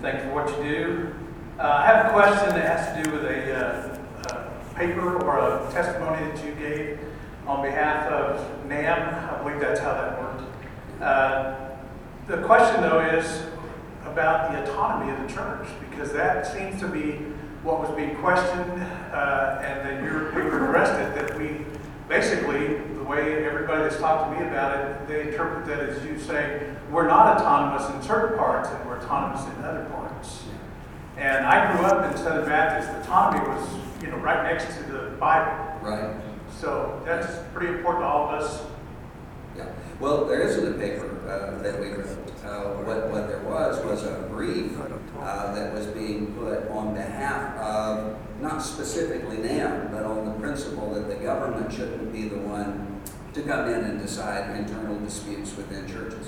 Thank you for what you do. I have a question that has to do with a paper or a testimony that you gave on behalf of NAM. I believe that's how that worked. The question, though, is about the autonomy of the church, because that seems to be what was being questioned, and that we were arrested, that we basically, the way everybody that's talked to me about it, they interpret that as you saying, we're not autonomous in certain parts and we're autonomous in other parts. And I grew up in Southern Baptist. Autonomy was, right next to the Bible. Right. So that's pretty important to all of us. Yeah. Well, there isn't a paper that we wrote. What there was a brief that was being put on behalf of, not specifically NAM, but on the principle that the government shouldn't be the one to come in and decide internal disputes within churches.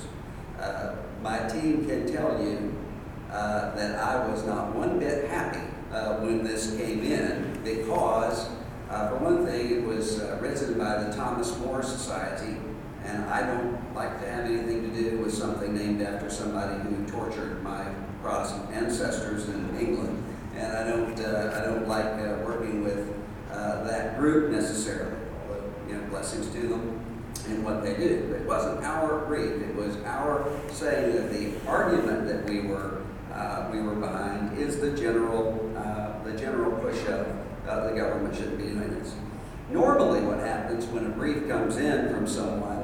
My team can tell you that I was not one bit happy when this came in, because, for one thing, it was written by the Thomas More Society, and I don't like to have anything to do with something named after somebody who tortured my Protestant ancestors in England, and I don't like working with that group necessarily. Although, blessings to them in what they do. But it wasn't our brief; it was our saying that the argument that we were behind is the general push of the government shouldn't be doing this. Normally, what happens when a brief comes in from someone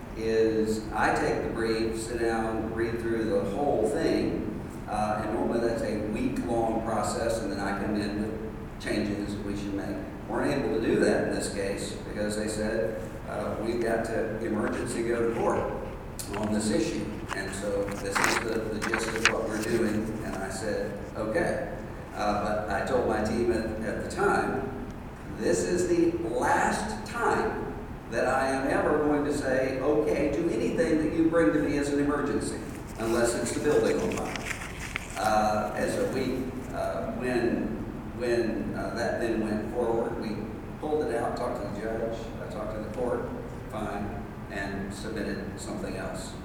is I take the brief, sit down, read through the whole thing, and normally that's a week-long process, and then I come in with changes we should make. Weren't able to do that in this case because they said we've got to emergency go to court on this issue, and so this is the gist of what we're doing. And I said, okay, but I told my team at the time, this is the last time that I am ever going to say okay to anything that you bring to me as an emergency, unless it's the building on fire. And so when that then went forward, we pulled it out, talked to the judge, I talked to the court, fine, and submitted something else.